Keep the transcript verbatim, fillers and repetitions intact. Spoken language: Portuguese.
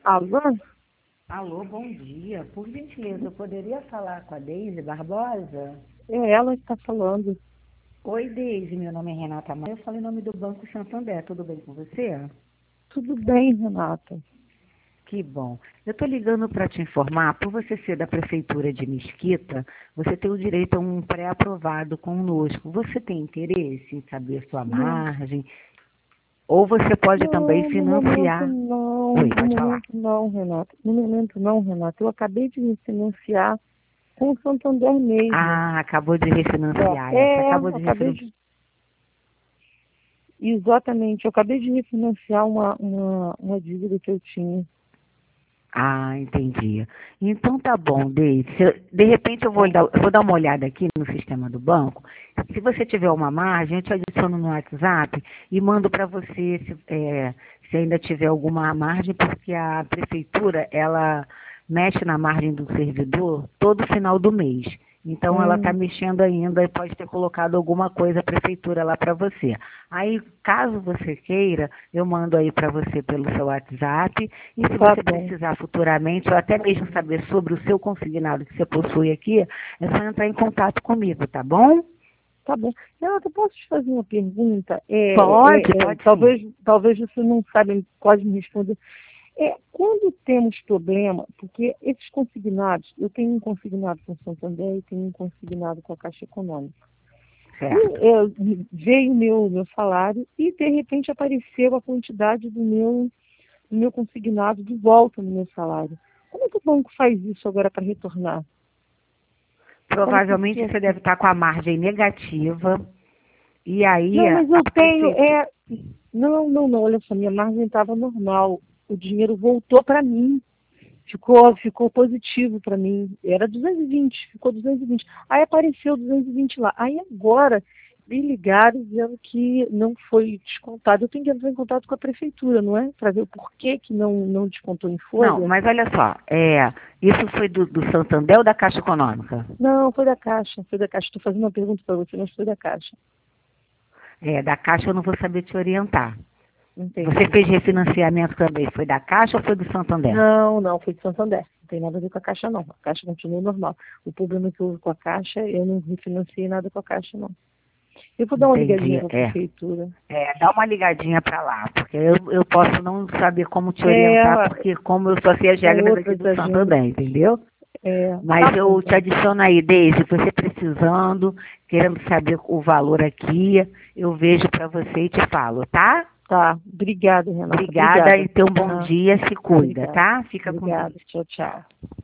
Alô? Alô, bom dia. Por gentileza, eu poderia falar com a Deise Barbosa? É ela que está falando. Oi, Deise, meu nome é Renata Maia. Eu falo em nome do Banco Santander. Tudo bem com você? Tudo bem, Renata. Que bom. Eu estou ligando para te informar, por você ser da Prefeitura de Mesquita, você tem o direito a um pré-aprovado conosco. Você tem interesse em saber a sua Não, margem? Ou você pode também não, no momento financiar? não. Oi, No pode falar. momento não, Renata. No momento não, Renata. Eu acabei de me financiar com o Santander mesmo. Ah, acabou de refinanciar É, essa. é, Acabou eu de acabei refinanciar. de. Exatamente, eu acabei de refinanciar uma, uma, uma dívida que eu tinha. Ah, entendi. Então tá bom, Deise. Se eu- De repente eu vou Tá, dar, eu vou dar uma olhada aqui no sistema do banco. Se você tiver uma margem, eu te adiciono no WhatsApp e mando para você se, é, se ainda tiver alguma margem, porque a prefeitura ela mexe na margem do servidor todo final do mês. Então ela está Hum, mexendo ainda e pode ter colocado alguma coisa a prefeitura lá para você. Aí, caso você queira, eu mando aí para você pelo seu WhatsApp. E se tá você bom, precisar futuramente, ou até mesmo saber sobre o seu consignado que você possui aqui, é só entrar em contato comigo, tá bom? tá bom. Renata, eu posso te fazer uma pergunta? É, Pode, é, é, pode sim. talvez, talvez você não saiba, pode me responder. É, quando temos problema, porque esses consignados, eu tenho um consignado com o Santander e tenho um consignado com a Caixa Econômica. E Certo. eu, veio o meu, meu salário e, de repente, apareceu a quantidade do meu, do meu consignado de volta no meu salário. Como é que o banco faz isso agora para retornar? Como Provavelmente funciona? você deve estar com a margem negativa. E aí, Não, a mas eu tenho. prefeitura. É... Não, não, não, olha só, minha margem estava normal. O dinheiro voltou para mim. Ficou, ficou positivo para mim. Era duzentos e vinte, ficou duzentos e vinte. Aí apareceu duzentos e vinte lá. Aí agora me ligaram dizendo que não foi descontado. Eu tenho que entrar em contato com a prefeitura, não é? Para ver o porquê que não, não descontou em Não, folha. mas olha só, é, isso foi do, do Santander ou da Caixa Econômica? Não, foi da Caixa, foi da Caixa. Estou fazendo uma pergunta para você, mas foi da Caixa. É, da Caixa eu não vou saber te orientar. Você Entendi. fez refinanciamento também, foi da Caixa ou foi do Santander? Não, não, foi de Santander. Não tem nada a ver com a Caixa, não. A Caixa continua normal. O problema que houve com a Caixa, eu não refinanciei nada com a Caixa, não. Eu vou dar uma Entendi, ligadinha para a é. prefeitura. É, dá uma ligadinha para lá, porque eu, eu posso não saber como te orientar, É, porque como eu só sei as são regras aqui outras do agendas. Santander, entendeu? É, tá Mas bom, eu te então. adiciono aí, Deise, você precisando, querendo saber o valor aqui, eu vejo para você e te falo, tá? Tá. Obrigada, Renata. Obrigada Obrigada. e tenha um bom Ah, dia, se cuida, obrigada. tá? Fica com Obrigada. Deus. Tchau, tchau.